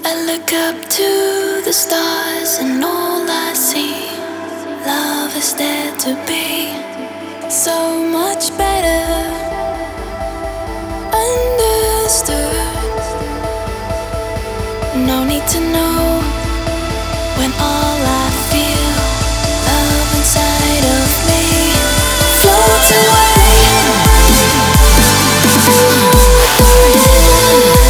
I look up to the stars and all I see, love is there to be so much better understood. No need to know when all I feel, love inside of me floats away. Along with the rhythm.